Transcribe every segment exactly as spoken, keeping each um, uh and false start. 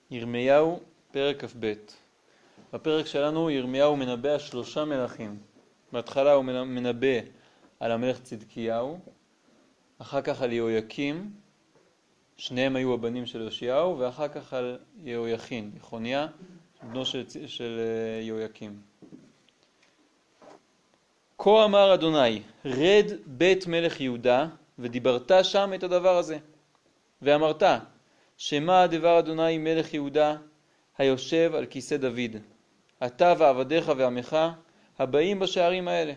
ירמיהו, פרק כ"ב. בפרק שלנו ירמיהו מנבא שלושה מלכים. בהתחלה הוא מנבא על המלך צדקיהו, אחר כך על יהויקים, שניהם היו הבנים של יאשיהו, ואחר כך על יהויכין, יחוניה, בנו של, של יהויקים. כה אמר אדוני, רד בית מלך יהודה, ודיברת שם את הדבר הזה. ואמרת, שמה הדבר אדוני מלך יהודה, היושב על כיסא דוד, אתה ועבדיך ועמך, הבאים בשערים האלה.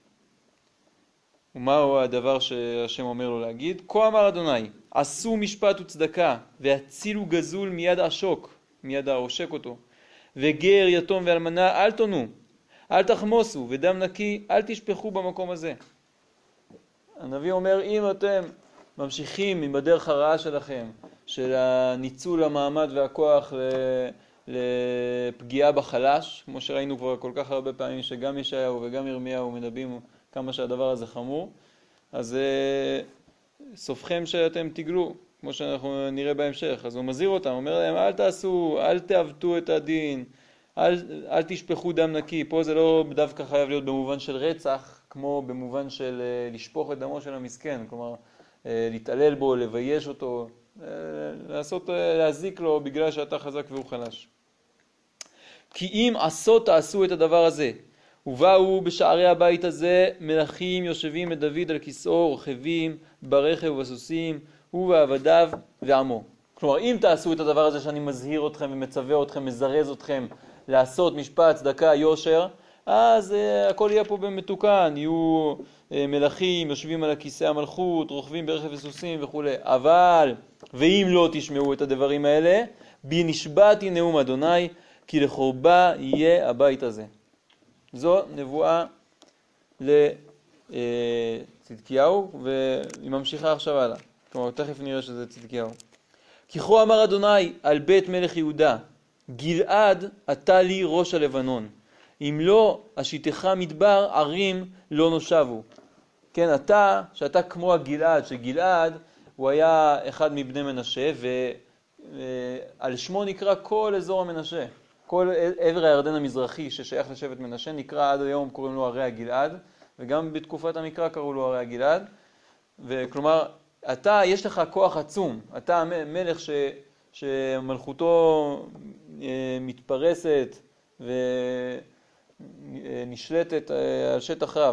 ומהו הדבר שהשם אומר לו להגיד? כה אמר אדוני, עשו משפט וצדקה, והצילו גזול מיד עשוק, מיד העושק אותו, וגר יתום ואלמנה אל תונו, אל תחמוסו, ודם נקי אל תשפכו במקום הזה. הנביא אומר, אם אתם ממשיכים עם בדרך הרעה שלכם, של הניצול המעמד והכוח לפגיעה בחלש, כמו שראינו כבר כל כך הרבה פעמים שגם ישעיהו וגם ירמיהו מדברים כמה שהדבר הזה חמור, אז סופכם שאתם תגלו, כמו שאנחנו נראה בהמשך. אז הוא מזהיר אותם, אומר להם, אל תעשו, אל תעוותו את הדין, אל, אל תשפכו דם נקי. פה זה לא דווקא חייב להיות במובן של רצח, כמו במובן של לשפוך את דמו של המסכן, כלומר להתעלל בו, לבייש אותו, לעשות, להזיק לו בגלל שאתה חזק והוא חלש. כי אם עשות תעשו את הדבר הזה, ובאו בשערי הבית הזה מלכים יושבים את דוד על כיסאו, רוכבים ברכב ובסוסים, הוא ועבדיו ועמו. כלומר, אם תעשו את הדבר הזה שאני מזהיר אתכם ומצווה אתכם, מזרז אתכם לעשות משפט, צדקה, יושר, אז uh, הכל יהיה פה במתוקן, יהיו uh, מלכים יושבים על הכיסא המלכות, רוכבים ברכב וסוסים וכו'. אבל, ואם לא תשמעו את הדברים האלה, בי נשבעתי נאום אדוני, כי לחורבה יהיה הבית הזה. זו נבואה לצדקיהו, והיא ממשיכה עכשיו הלאה. כלומר, תכף נראה שזה צדקיהו. כי כה אמר אדוני על בית מלך יהודה, גלעד אתה לי ראש הלבנון. אם לא השיתך מדבר, ערים לא נושבו. כן, אתה, שאתה כמו הגלעד, שגלעד הוא היה אחד מבני מנשה, ועל שמו נקרא כל אזור המנשה. כל עבר הירדן המזרחי ששייך לשבט מנשה נקרא עד היום, קוראים לו ערי הגלעד, וגם בתקופת המקרא קראו לו ערי הגלעד. וכלומר, אתה, יש לך כוח עצום. אתה מלך ש, שמלכותו מתפרסת ונשלטת על שטח רב.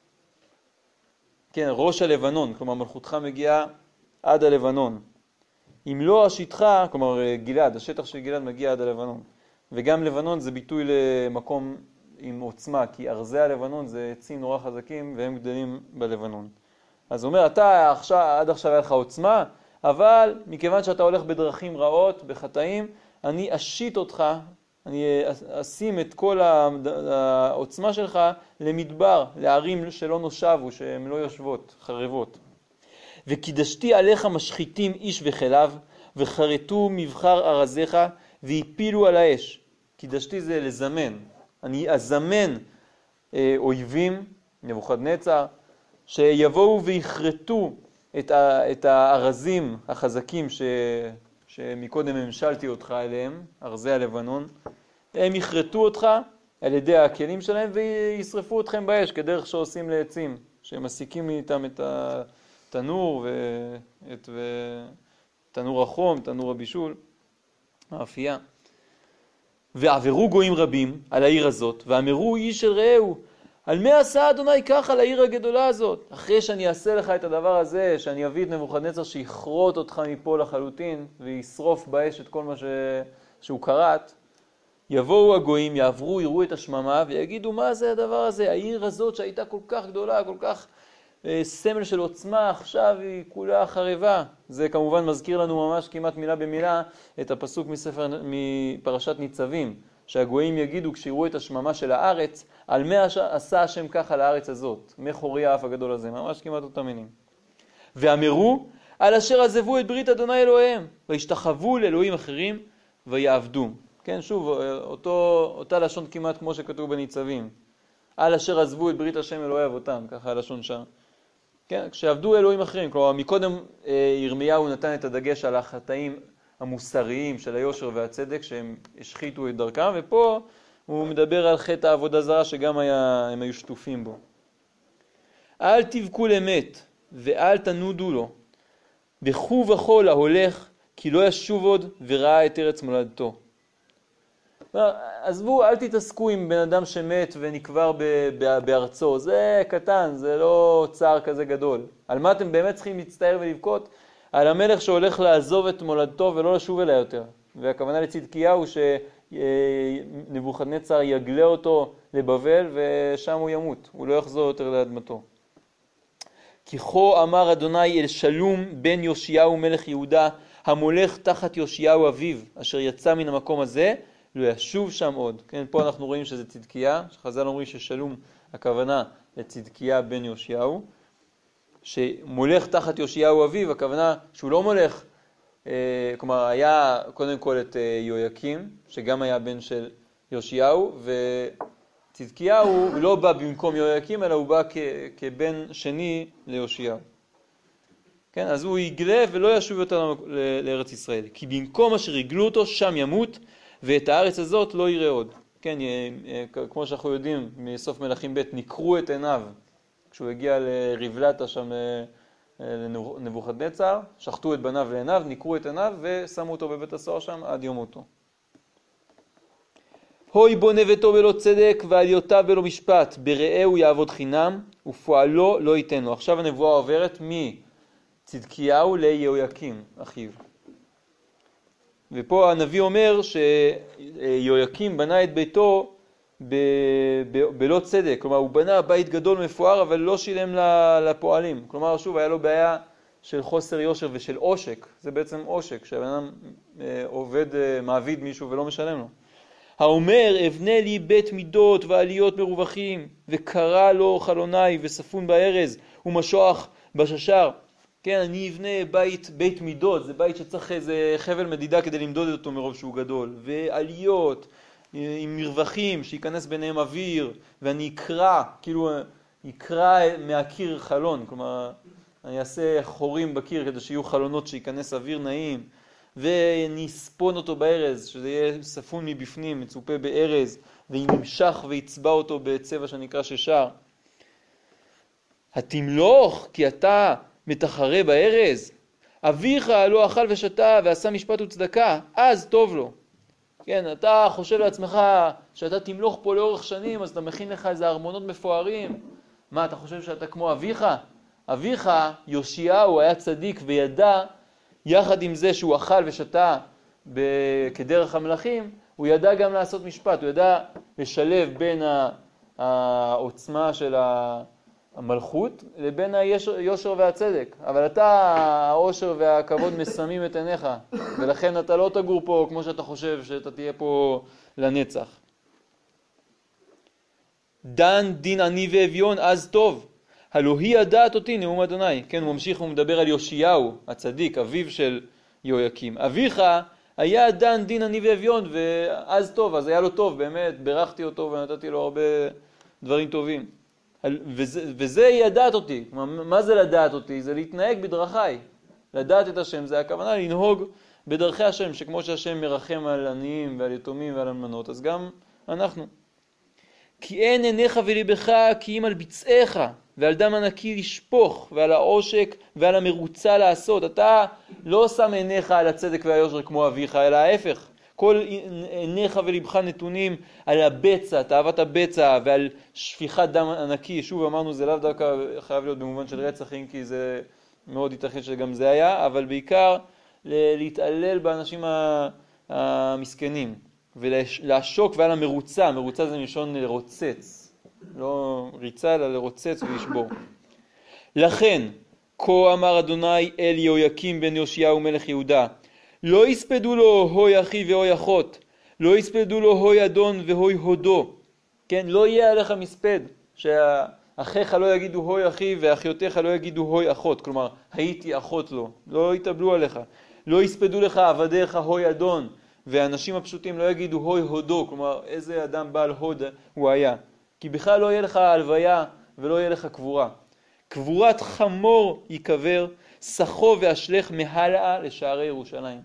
כן, ראש הלבנון, כלומר מלכותך מגיעה עד הלבנון. אם לא השטחה, כלומר גלעד, השטח של גלעד מגיע עד הלבנון. וגם לבנון זה ביטוי למקום עם עוצמה, כי ארזי הלבנון זה עצים נורא חזקים והם גדלים בלבנון. אז הוא אומר, אתה עכשיו, עד עכשיו היה לך עוצמה, אבל מכיוון שאתה הולך בדרכים רעות, בחטאים, אני אשית אותך, אני אשים את כל העוצמה שלך למדבר, לערים שלא נושבו, שהן לא יושבות, חרבות. וקידשתי עליך משחיתים איש וחלב, וחרטו מבחר ארזיך, והפילו על האש. קידשתי זה לזמן. אני אזמן אה, אויבים, נבוכדנצר, שיבואו ויחרטו את, ה, את הארזים החזקים ש, שמקודם המשלתי אותך אליהם, ארזי הלבנון. הם יחרטו אותך על ידי הכלים שלהם וישרפו אתכם באש, כדרך שעושים לעצים, שמסיקים איתם את התנור ואת תנור החום, תנור הבישול. האפייה. ועברו גויים רבים על העיר הזאת, ואמרו איש אל רעהו, על מה עשה אדוני ככה לעיר הגדולה הזאת? אחרי שאני אעשה לך את הדבר הזה, שאני אביא את נבוכדנצר שיחרוט אותך מפה לחלוטין, וישרוף באש את כל מה ש... שהוא קראת, יבואו הגויים, יעברו, יראו את השממה, ויגידו מה זה הדבר הזה? העיר הזאת שהייתה כל כך גדולה, כל כך סמל של עוצמה, עכשיו היא כולה חרבה. זה כמובן מזכיר לנו ממש כמעט מילה במילה את הפסוק מספר, מפרשת ניצבים, שהגויים יגידו כשיראו את השממה של הארץ, על מה עשה השם ככה לארץ הזאת, מחורי האף הגדול הזה, ממש כמעט אותם מינים. ואמרו, על אשר עזבו את ברית אדוני אלוהיהם, והשתחוו לאלוהים אחרים, ויעבדו. כן, שוב, אותו, אותה לשון כמעט כמו שכתוב בניצבים. על אשר עזבו את ברית השם אלוהי אבותם, ככה הלשון שם. כן, כשעבדו אלוהים אחרים, כלומר, מקודם ירמיהו נתן את הדגש על החטאים המוסריים של היושר והצדק שהם השחיתו את דרכם, ופה הוא מדבר על חטא העבודה זרה שגם היה, הם היו שטופים בו. אל תבכו למת ואל תנודו לו, בכו בכו להולך כי לא ישוב עוד וראה את ארץ מולדתו. עזבו, אל תתעסקו עם בן אדם שמת ונקבר בארצו, זה קטן, זה לא צער כזה גדול. על מה אתם באמת צריכים להצטער ולבכות? על המלך שהולך לעזוב את מולדתו ולא לשוב אליה יותר. והכוונה לצדקיהו שנבוכדנצר יגלה אותו לבבל ושם הוא ימות, הוא לא יחזור יותר לאדמתו. כי כה אמר אדוני אל שלום בן יאשיהו מלך יהודה, המולך תחת יאשיהו אביו, אשר יצא מן המקום הזה, לא ישוב שם עוד. כן, פה אנחנו רואים שזה צדקיה, שחז"ל אומרים ששלום הכוונה לצדקיה בן יאשיהו, שמולך תחת יאשיהו אביו, הכוונה שהוא לא מולך, אה, כלומר היה קודם כל את אה, יהויקים, שגם היה בן של יאשיהו, וצדקיהו לא בא במקום יהויקים, אלא הוא בא כ, כבן שני ליאשיהו. כן, אז הוא יגלה ולא ישוב יותר לארץ ישראל, כי במקום אשר יגלו אותו שם ימות, ואת הארץ הזאת לא יראה עוד. כן, כמו שאנחנו יודעים מסוף מלכים ב' נקרו את עיניו, כשהוא הגיע לריבלתה שם לנבוכדנצר, שחטו את בניו לעיניו, נקרו את עיניו ושמו אותו בבית הסוהר שם עד יום מותו. הוי בונה ביתו בלא צדק ועליותיו בלא משפט, ברעהו יעבוד חינם ופועלו לא ייתן לו. עכשיו הנבואה עוברת מצדקיהו ליהויקים אחיו. ופה הנביא אומר שיהויקים בנה את ביתו ב, ב, בלא צדק, כלומר הוא בנה בית גדול מפואר אבל לא שילם לפועלים, כלומר שוב היה לו בעיה של חוסר יושר ושל עושק, זה בעצם עושק, שהבן עובד, מעביד מישהו ולא משלם לו. האומר אבנה לי בית מידות ועליות מרווחים וקרא לו חלוני וספון בארז ומשוח בששר. כן, אני אבנה בית, בית מידות, זה בית שצריך איזה חבל מדידה כדי למדוד אותו מרוב שהוא גדול, ועליות עם מרווחים שיכנס ביניהם אוויר, ואני אקרא, כאילו אקרא מהקיר חלון, כלומר אני אעשה חורים בקיר כדי שיהיו חלונות שיכנס אוויר נעים, ואני אספון אותו בארז, שזה יהיה ספון מבפנים, מצופה בארז, וימשך ויצבע אותו בצבע שנקרא ששר. התמלוך כי אתה מתחרה בארז, אביך לא אכל ושתה ועשה משפט וצדקה, אז טוב לו. כן, אתה חושב לעצמך שאתה תמלוך פה לאורך שנים, אז אתה מכין לך איזה ארמונות מפוארים. מה, אתה חושב שאתה כמו אביך? אביך, יאשיהו, היה צדיק וידע, יחד עם זה שהוא אכל ושתה כדרך המלכים, הוא ידע גם לעשות משפט, הוא ידע לשלב בין העוצמה של ה... המלכות לבין היושר והצדק. אבל אתה, העושר והכבוד מסמים את עיניך, ולכן אתה לא תגור פה כמו שאתה חושב שאתה תהיה פה לנצח. דן דין עני ואביון אז טוב, הלא היא ידעת אותי נאום אדוני. כן, הוא ממשיך ומדבר על יאשיהו, הצדיק, אביו של יהויקים. אביך היה דן דין עני ואביון, ואז טוב, אז היה לו טוב, באמת, ברכתי אותו ונתתי לו הרבה דברים טובים. וזה, וזה ידעת אותי. מה זה לדעת אותי? זה להתנהג בדרכי. לדעת את השם, זה הכוונה לנהוג בדרכי השם, שכמו שהשם מרחם על עניים ועל יתומים ועל אלמנות, אז גם אנחנו. כי אין עיניך וליבך כי אם על ביצעיך, ועל דם ענקי לשפוך, ועל העושק ועל המרוצה לעשות. אתה לא שם עיניך על הצדק והיושר כמו אביך, אלא ההפך. כל עיניך ולבך נתונים על הבצע, תאוות הבצע, ועל שפיכת דם ענקי. שוב אמרנו, זה לאו דווקא חייב להיות במובן של רצחים, כי זה מאוד ייתכן שגם זה היה, אבל בעיקר להתעלל באנשים המסכנים, ולעשוק ועל המרוצה. מרוצה זה מלשון לרוצץ, לא ריצה אלא לרוצץ ולשבור. לכן, כה אמר אדוני אל יהויקים בן יאשיהו מלך יהודה, לא יספדו לו הוי אחי והוי אחות, לא יספדו לו הוי אדון והוי הודו. כן, לא יהיה עליך מספד, שאחיך לא יגידו הוי אחי ואחיותיך לא יגידו הוי אחות, כלומר הייתי אחות לו, לא יתאבלו עליך. לא יספדו לך עבדיך הוי אדון, והאנשים הפשוטים לא יגידו הוי הודו, כלומר איזה אדם בעל הוד הוא היה. כי בכלל לא יהיה לך הלוויה ולא יהיה לך קבורה. קבורת חמור יקבר, סחו ואשלך מהלאה לשערי ירושלים.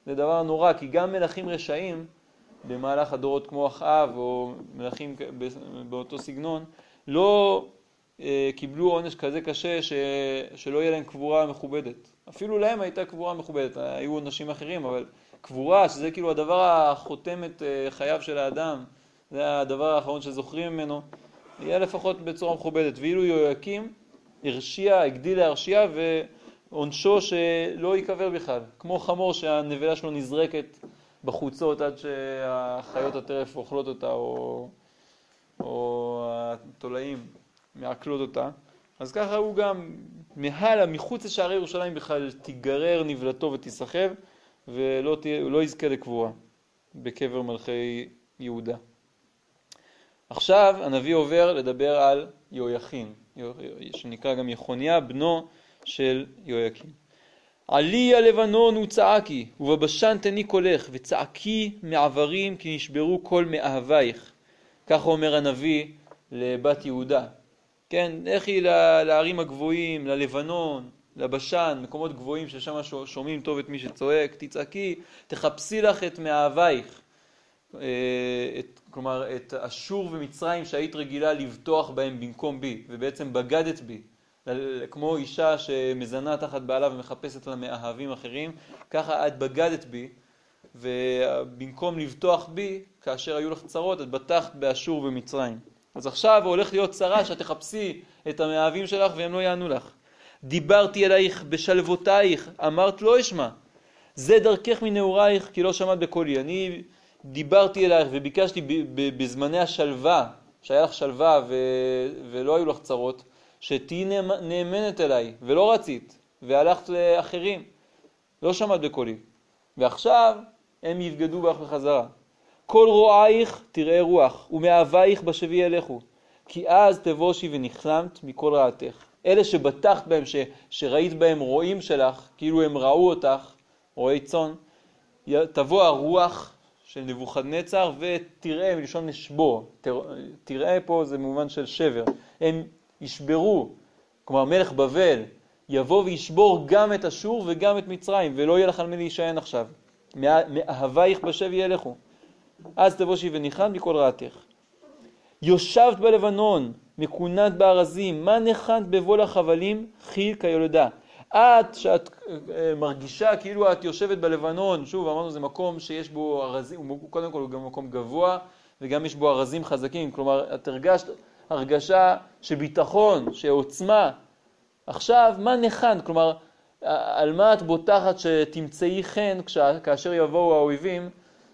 זה דבר נורא, כי גם מלכים רשעים במהלך הדורות כמו אחאב או מלכים באותו סגנון, לא אה, קיבלו עונש כזה קשה ש, שלא יהיה להם קבורה מכובדת. אפילו להם הייתה קבורה מכובדת, היו עונשים אחרים, אבל קבורה, שזה כאילו הדבר החותם את אה, חייו של האדם, זה הדבר האחרון שזוכרים ממנו, יהיה לפחות בצורה מכובדת. ואילו יהויקים הרשיע, הגדיל להרשיע, ועונשו שלא ייקבר בכלל. כמו חמור שהנבלה שלו נזרקת בחוצות עד שהחיות הטרף אוכלות אותה, או, או התולעים מעכלות אותה. אז ככה הוא גם מהלה, מחוץ לשערי ירושלים בכלל תיגרר נבלתו ותסחב, ולא תהיה, לא יזכה לקבורה בקבר מלכי יהודה. עכשיו הנביא עובר לדבר על יהויכין, שנקרא גם יחוניה, בנו של יהויקים. עלי הלבנון וצעקי, ובבשן תני קולך, וצעקי מעברים כי נשברו כל מאהבייך. כך אומר הנביא לבת יהודה. כן, איך היא לערים הגבוהים, ללבנון, לבשן, מקומות גבוהים ששם שומעים טוב את מי שצועק, תצעקי, תחפשי לך את מאהבייך. את, כלומר, את אשור ומצרים שהיית רגילה לבטוח בהם במקום בי, ובעצם בגדת בי. כמו אישה שמזנה תחת בעלה ומחפשת לה מאהבים אחרים, ככה את בגדת בי, ובמקום לבטוח בי, כאשר היו לך צרות, את בטחת באשור ומצרים. אז עכשיו הולך להיות צרה שתחפשי את המאהבים שלך והם לא יענו לך. דיברתי אלייך בשלוותייך, אמרת לא אשמע. זה דרכך מנעורייך כי לא שמעת בקולי. אני דיברתי אלייך וביקשתי בזמני השלווה, שהיה לך שלווה ו... ולא היו לך צרות, שתהי נאמנת אליי ולא רצית והלכת לאחרים. לא שמעת בקולי. ועכשיו הם יבגדו בך בחזרה. כל רועייך תראה רוח, ומאהבייך בשבי אליכו, כי אז תבושי ונחלמת מכל רעתך. אלה שבטחת בהם, ש, שראית בהם רועים שלך, כאילו הם ראו אותך, רועי צאן, תבוא הרוח של נבוכדנצר ותראה, מלשון נשבור. תראה פה זה במובן של שבר. הם ישברו, כלומר מלך בבל יבוא וישבור גם את אשור וגם את מצרים, ולא יהיה לך על מי להישען עכשיו. מאהבייך בשבי אליכו. אז תבושי וניחנת מכל רעתך. יושבת בלבנון, מקונת בארזים, מה נחנת בבוא לחבלים, חיל כיולדה. את, שאת מרגישה כאילו את יושבת בלבנון, שוב אמרנו זה מקום שיש בו ארזים, קודם כל הוא גם מקום גבוה, וגם יש בו ארזים חזקים, כלומר את הרגשת הרגשה שביטחון, שעוצמה. עכשיו מה נחנת, כלומר על מה את בוטחת שתמצאי חן כאשר יבואו האויבים,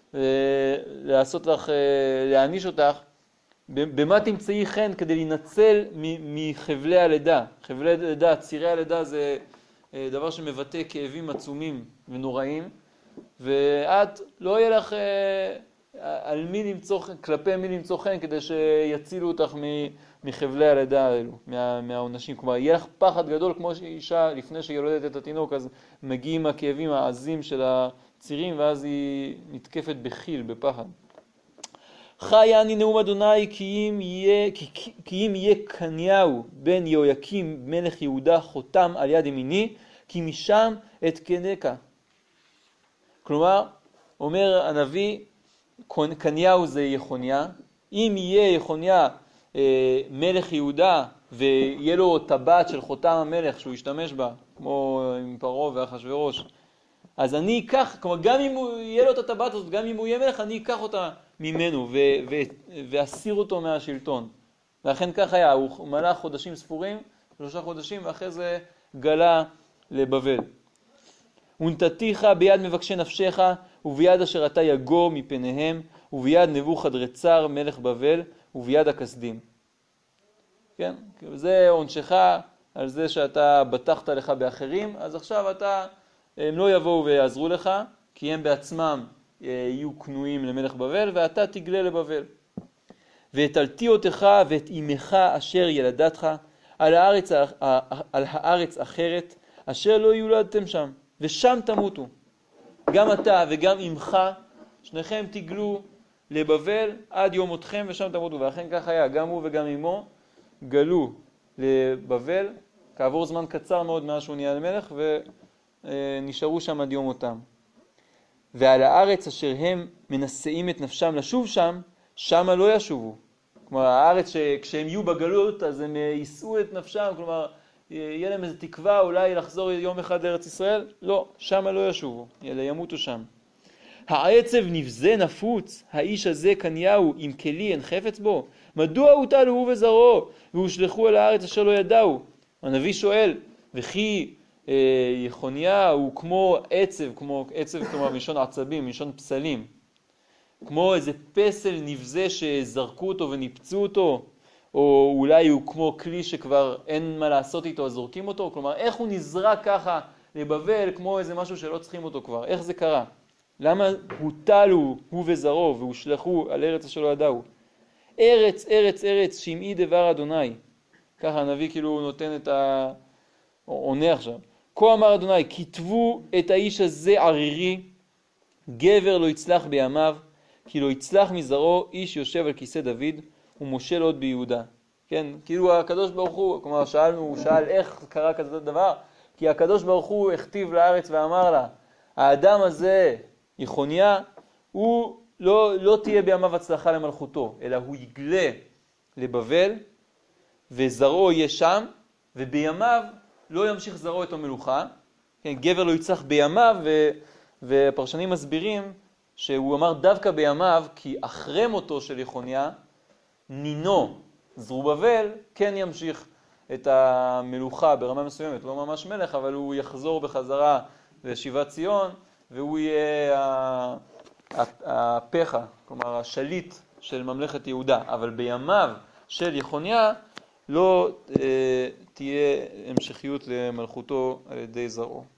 לעשות לך, להעניש אותך, במה תמצאי חן כדי להינצל מחבלי הלידה. חבלי הלידה, צירי הלידה זה דבר שמבטא כאבים עצומים ונוראים, ואת לא יהיה לך על מי למצוא, כלפי מי למצוא חן כדי שיצילו אותך מחבלי הלידה האלו, מה, מהעונשים. כלומר, יהיה לך פחד גדול כמו שאישה לפני שהיא יולדת את התינוק, אז מגיעים הכאבים העזים של הצירים, ואז היא נתקפת בחיל, בפחד. חי אני נאום אדוני כי אם יהיה, כי, כי אם יהיה קניהו בן יהויקים מלך יהודה חותם על יד ימיני, כי משם את קנקה. כלומר, אומר הנביא, קניהו זה יחוניה, אם יהיה יחוניה אה, מלך יהודה ויהיה לו טבעת של חותם המלך שהוא ישתמש בה, כמו עם פרעה ואחשוורוש, אז אני אקח, כלומר גם אם הוא יהיה לו את הטבעת הזאת, גם אם הוא יהיה מלך, אני אקח אותה ממנו ו- ו- ואסיר אותו מהשלטון. ואכן כך היה, הוא מלך חודשים ספורים, שלושה חודשים, ואחרי זה גלה לבבל. ונתתיך ביד מבקשי נפשך, וביד אשר אתה יגור מפניהם, וביד נבוכדנצר מלך בבל, וביד הכסדים. כן? זה עונשך על זה שאתה בטחת לך באחרים, אז עכשיו אתה, הם לא יבואו ויעזרו לך, כי הם בעצמם יהיו כנועים למלך בבל, ואתה תגלה לבבל. והטלתי אותך ואת אמך אשר ילדתך על הארץ, על הארץ אחרת, אשר לא יולדתם שם, ושם תמותו. גם אתה וגם אמך, שניכם תגלו לבבל עד יום מותכם ושם תמותו. ואכן כך היה, גם הוא וגם אמו גלו לבבל, כעבור זמן קצר מאוד מאז שהוא נהיה למלך, ונשארו שם עד יום מותם. ועל הארץ אשר הם מנסים את נפשם לשוב שם, שמה לא ישובו. כלומר, הארץ שכשהם יהיו בגלות, אז הם יישאו את נפשם, כלומר, יהיה להם איזו תקווה אולי לחזור יום אחד לארץ ישראל. לא, שמה לא ישובו, אלא ימותו שם. העצב נבזה נפוץ, האיש הזה קניהו, עם כלי אין חפץ בו. מדוע הוטלו הוא וזרעו, והושלכו אל הארץ אשר לא ידעו? הנביא שואל, וכי אה, יחוניה הוא כמו עצב, כמו עצב כלומר מלשון עצבים, מלשון פסלים. כמו איזה פסל נבזה שזרקו אותו וניפצו אותו, או אולי הוא כמו כלי שכבר אין מה לעשות איתו, אז זורקים אותו. כלומר, איך הוא נזרק ככה לבבל, כמו איזה משהו שלא צריכים אותו כבר? איך זה קרה? למה הוטלו הוא וזרעו והושלכו על ארץ אשר לא ידעו? ארץ, ארץ, ארץ, שמעי דבר אדוני. ככה הנביא כאילו נותן את ה... עונה עכשיו. כה אמר אדוני, כתבו את האיש הזה ערירי, גבר לא יצלח בימיו, כי לא יצלח מזרעו איש יושב על כיסא דוד, ומושל עוד ביהודה. כן, כאילו הקדוש ברוך הוא, כלומר שאלנו, הוא שאל איך קרה כזה דבר, כי הקדוש ברוך הוא הכתיב לארץ ואמר לה, האדם הזה, יחוניה, הוא לא, לא תהיה בימיו הצלחה למלכותו, אלא הוא יגלה לבבל, וזרעו יהיה שם, ובימיו לא ימשיך זרעו את המלוכה. כן, גבר לא יצלח בימיו, ו, והפרשנים מסבירים שהוא אמר דווקא בימיו, כי אחרי מותו של יחוניה, נינו, זרובבל, כן ימשיך את המלוכה ברמה מסוימת, לא ממש מלך, אבל הוא יחזור בחזרה לשיבת ציון, והוא יהיה הפכה, כלומר השליט של ממלכת יהודה. אבל בימיו של יחוניה לא אה, תהיה המשכיות למלכותו על ידי זרעו.